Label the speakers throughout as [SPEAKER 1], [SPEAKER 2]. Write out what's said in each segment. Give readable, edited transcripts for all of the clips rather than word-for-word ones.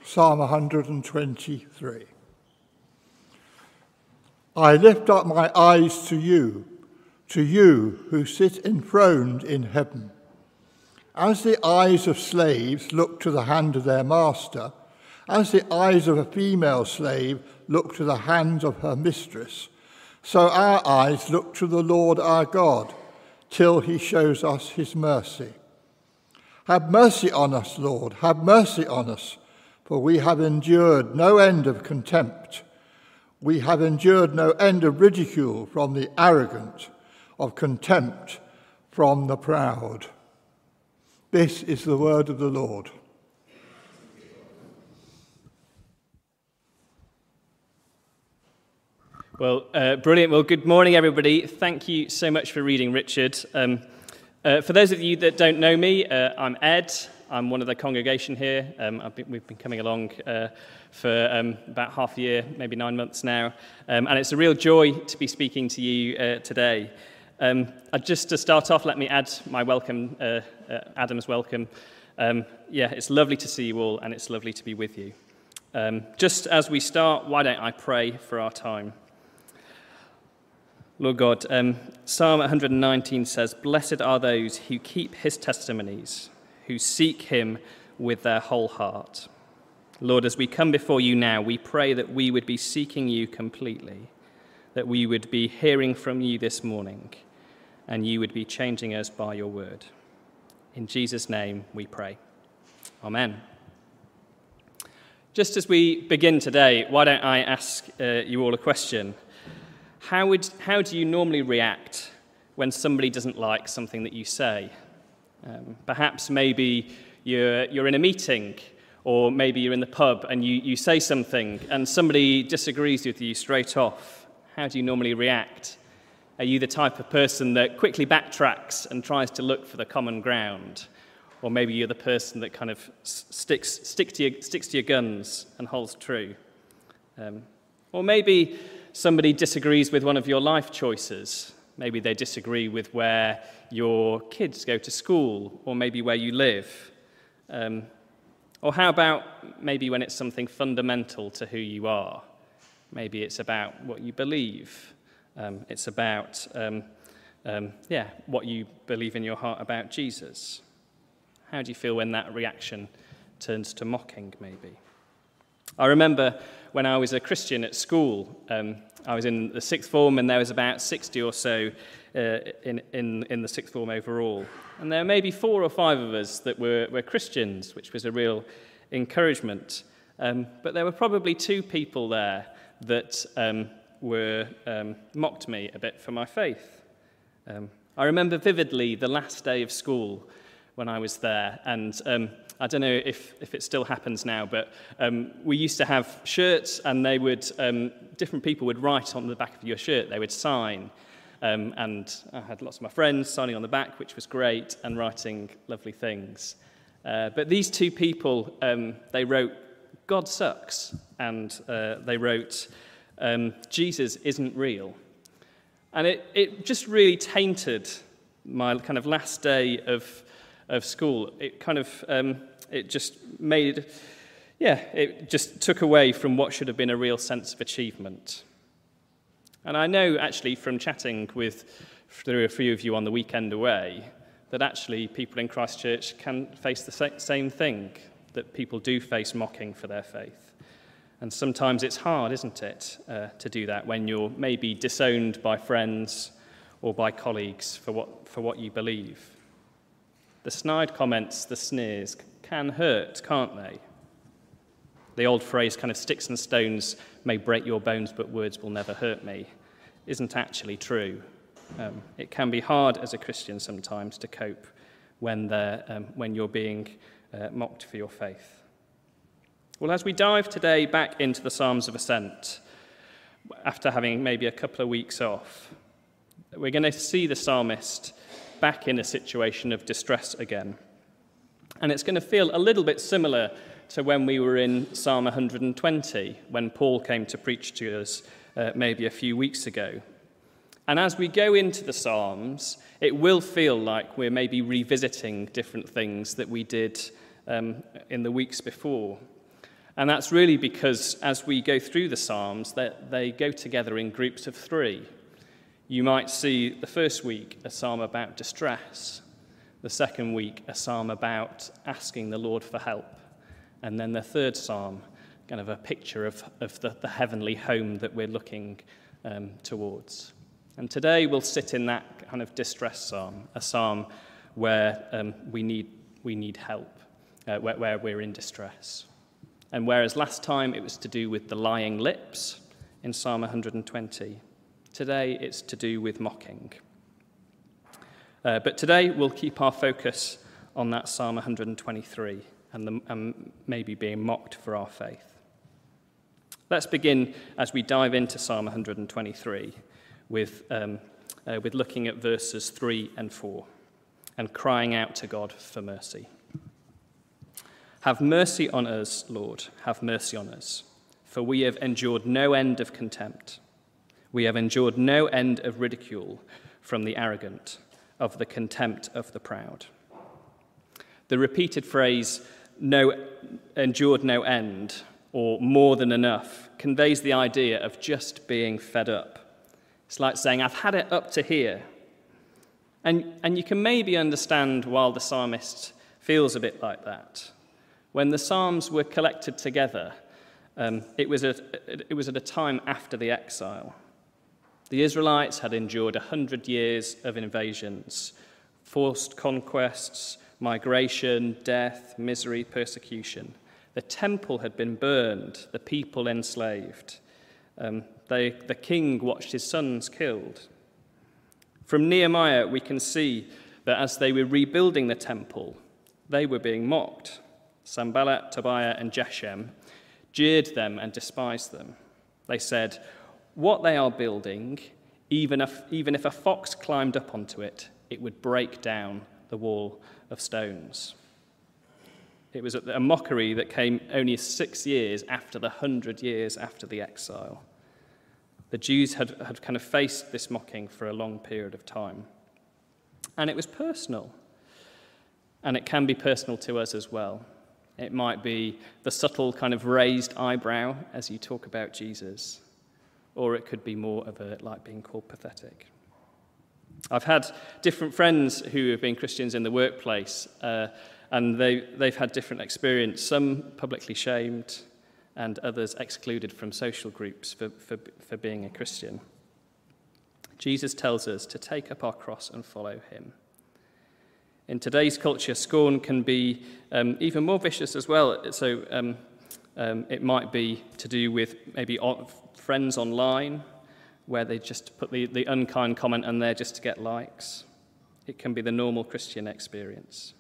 [SPEAKER 1] Psalm 123. I lift up my eyes to you who sit enthroned in heaven. As the eyes of slaves look to the hand of their master, as the eyes of a female slave look to the hand of her mistress, so our eyes look to the Lord our God, till he shows us his mercy. Have mercy on us, Lord, have mercy on us, for we have endured no end of contempt. We have endured no end of ridicule from the arrogant, of contempt from the proud. This is the word of the Lord.
[SPEAKER 2] Well, brilliant. Well, good morning, everybody. Thank you so much for reading, Richard. For those of you that don't know me, I'm Ed. I'm one of the congregation here. We've been coming along for about half a year, maybe 9 months now. And it's a real joy to be speaking to you today. Just to start off, let me add my welcome, Adam's welcome. It's lovely to see you all, and it's lovely to be with you. Just as we start, why don't I pray for our time? Lord God, Psalm 119 says, "Blessed are those who keep his testimonies, who seek him with their whole heart." Lord, as we come before you now, we pray that we would be seeking you completely, that we would be hearing from you this morning, and you would be changing us by your word. In Jesus' name we pray. Amen. Just as we begin today, why don't I ask you all a question? How do you normally react when somebody doesn't like something that you say? Perhaps maybe you're in a meeting, or maybe you're in the pub and you say something and somebody disagrees with you straight off. How do you normally react? Are you the type of person that quickly backtracks and tries to look for the common ground? Or maybe you're the person that kind of sticks to your guns and holds true. Or maybe somebody disagrees with one of your life choices. Maybe they disagree with where your kids go to school, or maybe where you live. Or how about maybe when it's something fundamental to who you are? Maybe it's about what you believe. It's about what you believe in your heart about Jesus. How do you feel when that reaction turns to mocking, maybe? I remember when I was a Christian at school, I was in the sixth form, and there was about 60 or so in the sixth form overall. And there were maybe 4 or 5 of us that were Christians, which was a real encouragement. But there were probably 2 people there that mocked me a bit for my faith. I remember vividly the last day of school when I was there, and I don't know if it still happens now, but we used to have shirts, and they would different people would write on the back of your shirt. They would sign, and I had lots of my friends signing on the back, which was great, and writing lovely things. But these 2 people, they wrote, "God sucks," and they wrote, "Jesus isn't real." And it just really tainted my kind of last day of school. It kind of, it just took away from what should have been a real sense of achievement. And I know actually from chatting through a few of you on the weekend away, that actually people in Christchurch can face the same thing, that people do face mocking for their faith. And sometimes it's hard, isn't it, to do that when you're maybe disowned by friends or by colleagues for what you believe. The snide comments, the sneers, can hurt, can't they? The old phrase, kind of sticks and stones may break your bones, but words will never hurt me, isn't actually true. It can be hard as a Christian sometimes to cope when you're being mocked for your faith. Well, as we dive today back into the Psalms of Ascent, after having maybe a couple of weeks off, we're going to see the psalmist back in a situation of distress again. And it's going to feel a little bit similar to when we were in Psalm 120, when Paul came to preach to us maybe a few weeks ago. And as we go into the Psalms, it will feel like we're maybe revisiting different things that we did in the weeks before. And that's really because as we go through the Psalms, they go together in groups of 3. You might see the first week a psalm about distress, the second week a psalm about asking the Lord for help, and then the third psalm, kind of a picture of the heavenly home that we're looking towards. And today we'll sit in that kind of distress psalm, a psalm where we need help, where we're in distress. And whereas last time it was to do with the lying lips in Psalm 120, today it's to do with mocking. But today we'll keep our focus on that Psalm 123 and maybe being mocked for our faith. Let's begin as we dive into Psalm 123 with looking at verses 3 and 4 and crying out to God for mercy. Have mercy on us, Lord, have mercy on us, for we have endured no end of contempt. We have endured no end of ridicule from the arrogant, of the contempt of the proud. The repeated phrase, endured no end, or more than enough, conveys the idea of just being fed up. It's like saying, I've had it up to here. And you can maybe understand why the psalmist feels a bit like that. When the Psalms were collected together, it was at a time after the exile. The Israelites had endured 100 years of invasions, forced conquests, migration, death, misery, persecution. The temple had been burned, the people enslaved. The king watched his sons killed. From Nehemiah, we can see that as they were rebuilding the temple, they were being mocked. Sanballat, Tobiah, and Geshem jeered them and despised them. They said, what they are building, even if a fox climbed up onto it, it would break down the wall of stones. It was a mockery that came only 6 years after the 100 years after the exile. The Jews had kind of faced this mocking for a long period of time. And it was personal. And it can be personal to us as well. It might be the subtle kind of raised eyebrow as you talk about Jesus, or it could be more of like being called pathetic. I've had different friends who have been Christians in the workplace, and they've had different experience, some publicly shamed and others excluded from social groups for being a Christian. Jesus tells us to take up our cross and follow him. In today's culture, scorn can be even more vicious as well. So it might be to do with maybe friends online, where they just put the unkind comment on there just to get likes. It can be the normal Christian experience.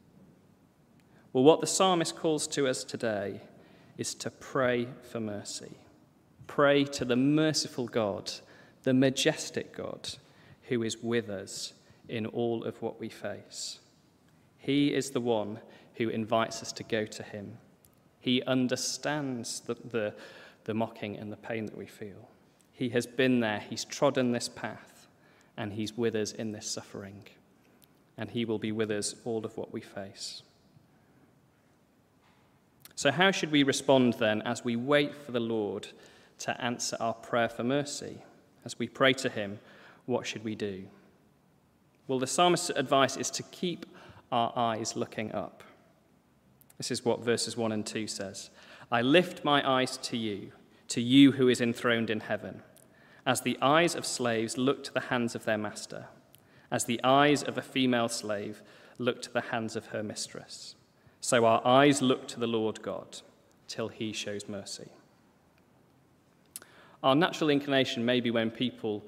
[SPEAKER 2] Well, what the psalmist calls to us today is to pray for mercy. Pray to the merciful God, the majestic God, who is with us in all of what we face. He is the one who invites us to go to him. He understands the mocking and the pain that we feel. He has been there, he's trodden this path, and he's with us in this suffering. And he will be with us all of what we face. So how should we respond then as we wait for the Lord to answer our prayer for mercy? As we pray to him, what should we do? Well, the psalmist's advice is to keep our eyes looking up. This is what verses 1 and 2 says. I lift my eyes to you who is enthroned in heaven, as the eyes of slaves look to the hands of their master, as the eyes of a female slave look to the hands of her mistress. So our eyes look to the Lord God till he shows mercy. Our natural inclination, maybe when people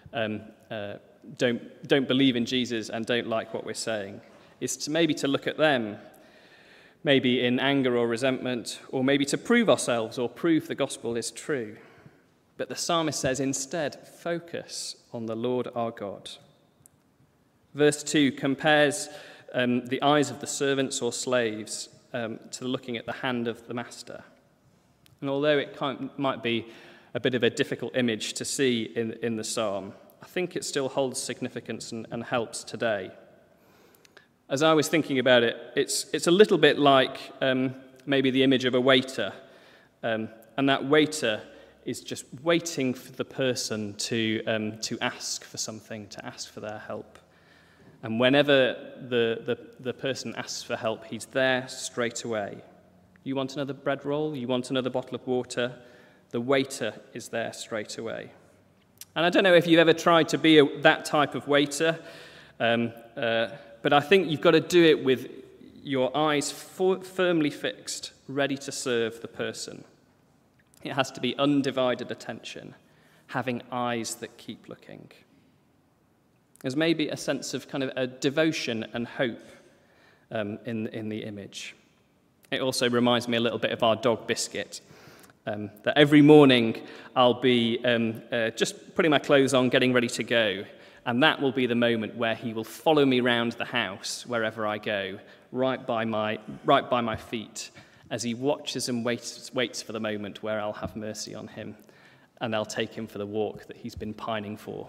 [SPEAKER 2] don't believe in Jesus and don't like what we're saying, is to maybe to look at them, maybe in anger or resentment, or maybe to prove ourselves or prove the gospel is true. But the psalmist says instead, focus on the Lord our God. Verse 2 compares the eyes of the servants or slaves to looking at the hand of the master. And although it might be a bit of a difficult image to see in the psalm, I think it still holds significance and helps today. As I was thinking about it, it's a little bit like maybe the image of a waiter And that waiter is just waiting for the person to ask for something, to ask for their help. And whenever the person asks for help, he's there straight away. You want another bread roll? You want another bottle of water? The waiter is there straight away. And I don't know if you've ever tried to be that type of waiter, but I think you've got to do it with your eyes firmly fixed, ready to serve the person. It has to be undivided attention, having eyes that keep looking. There's maybe a sense of kind of a devotion and hope in the image. It also reminds me a little bit of our dog Biscuit. That every morning I'll be just putting my clothes on, getting ready to go, and that will be the moment where he will follow me round the house wherever I go, right by my feet, as he watches and waits for the moment where I'll have mercy on him, and I'll take him for the walk that he's been pining for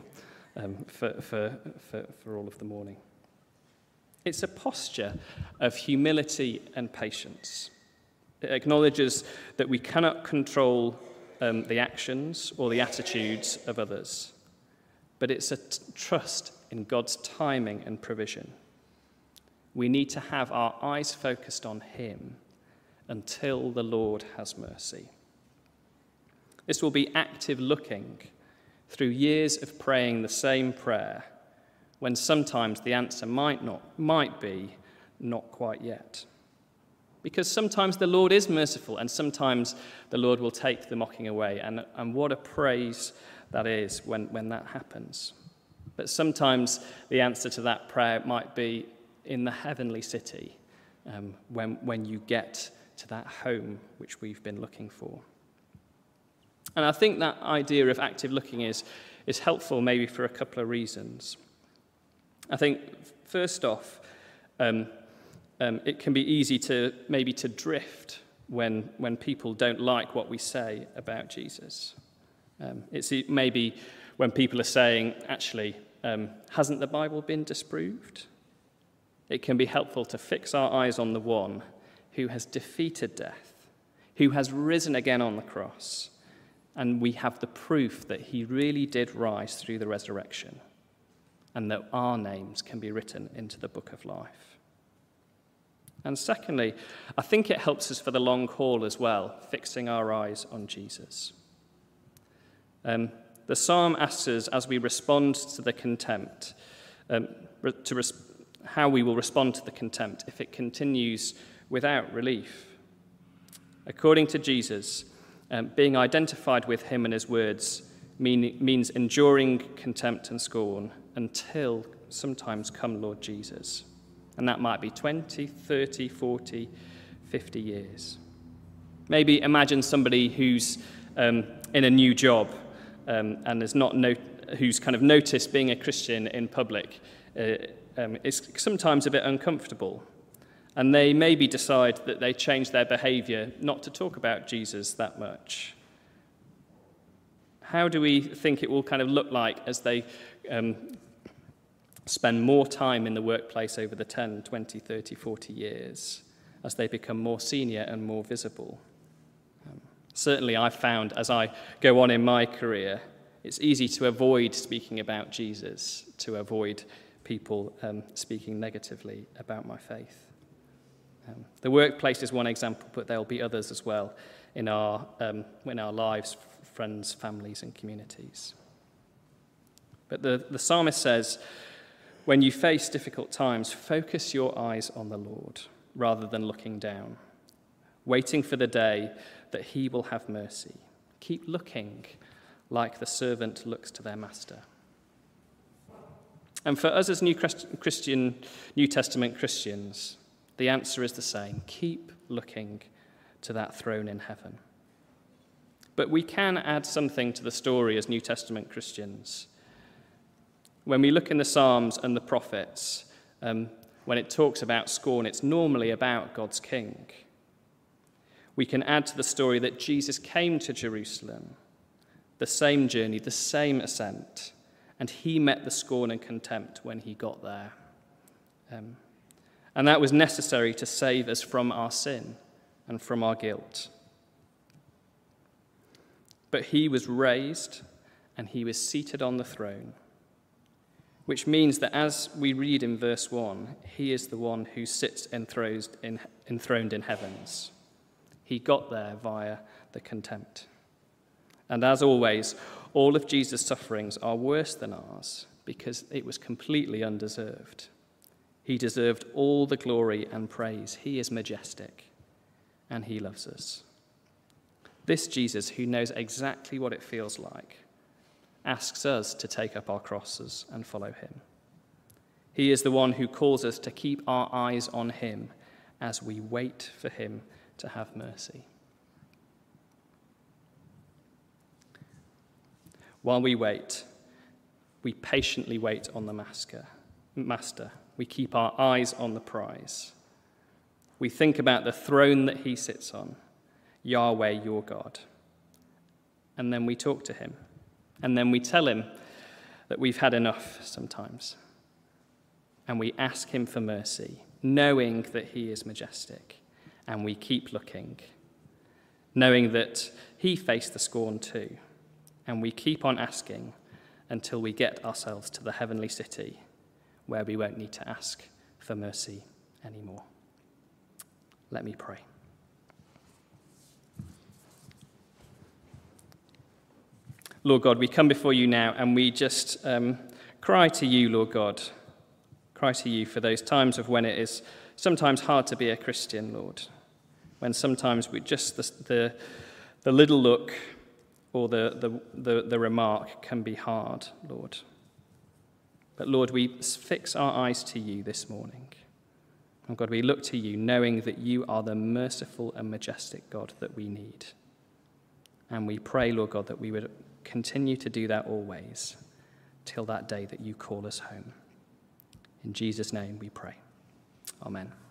[SPEAKER 2] all of the morning. It's a posture of humility and patience. It acknowledges that we cannot control the actions or the attitudes of others, but it's a trust in God's timing and provision. We need to have our eyes focused on him until the Lord has mercy. This will be active looking through years of praying the same prayer, when sometimes the answer might be not quite yet. Because sometimes the Lord is merciful, and sometimes the Lord will take the mocking away. And what a praise that is when that happens. But sometimes the answer to that prayer might be in the heavenly city, when you get to that home which we've been looking for. And I think that idea of active looking is helpful maybe for a couple of reasons. I think, first off, it can be easy to drift when people don't like what we say about Jesus. It's maybe when people are saying, actually, hasn't the Bible been disproved? It can be helpful to fix our eyes on the one who has defeated death, who has risen again on the cross, and we have the proof that he really did rise through the resurrection, and that our names can be written into the book of life. And secondly, I think it helps us for the long haul as well, fixing our eyes on Jesus. The psalm asks us, as we respond to the contempt, how we will respond to the contempt if it continues without relief. According to Jesus, being identified with him and his words means enduring contempt and scorn until sometimes come Lord Jesus. And that might be 20, 30, 40, 50 years. Maybe imagine somebody who's in a new job and who's kind of noticed being a Christian in public is sometimes a bit uncomfortable. And they maybe decide that they change their behavior not to talk about Jesus that much. How do we think it will kind of look like as they spend more time in the workplace over the 10, 20, 30, 40 years, as they become more senior and more visible? Certainly I've found as I go on in my career, it's easy to avoid speaking about Jesus, to avoid people speaking negatively about my faith. The workplace is one example, but there'll be others as well in our lives, friends, families, and communities. But the psalmist says, when you face difficult times, focus your eyes on the Lord rather than looking down, waiting for the day that he will have mercy. Keep looking like the servant looks to their master. And for us as New Testament Christians, the answer is the same. Keep looking to that throne in heaven. But we can add something to the story as New Testament Christians. When we look in the Psalms and the prophets, when it talks about scorn, it's normally about God's king. We can add to the story that Jesus came to Jerusalem, the same journey, the same ascent, and he met the scorn and contempt when he got there. And that was necessary to save us from our sin and from our guilt. But he was raised and he was seated on the throne, which means that as we read in verse 1, he is the one who sits enthroned in heavens. He got there via the contempt. And as always, all of Jesus' sufferings are worse than ours because it was completely undeserved. He deserved all the glory and praise. He is majestic, and he loves us. This Jesus, who knows exactly what it feels like, asks us to take up our crosses and follow him. He is the one who calls us to keep our eyes on him as we wait for him to have mercy. While we wait, we patiently wait on the Master. We keep our eyes on the prize. We think about the throne that he sits on, Yahweh, your God. And then we talk to him. And then we tell him that we've had enough sometimes. And we ask him for mercy, knowing that he is majestic. And we keep looking, knowing that he faced the scorn too. And we keep on asking until we get ourselves to the heavenly city, where we won't need to ask for mercy anymore. Let me pray. Lord God, we come before you now and we just cry to you, Lord God. Cry to you for those times of when it is sometimes hard to be a Christian, Lord. When sometimes we just the little look or the remark can be hard, Lord. But Lord, we fix our eyes to you this morning. And God, we look to you knowing that you are the merciful and majestic God that we need. And we pray, Lord God, that we would continue to do that always till that day that you call us home. In Jesus' name we pray. Amen.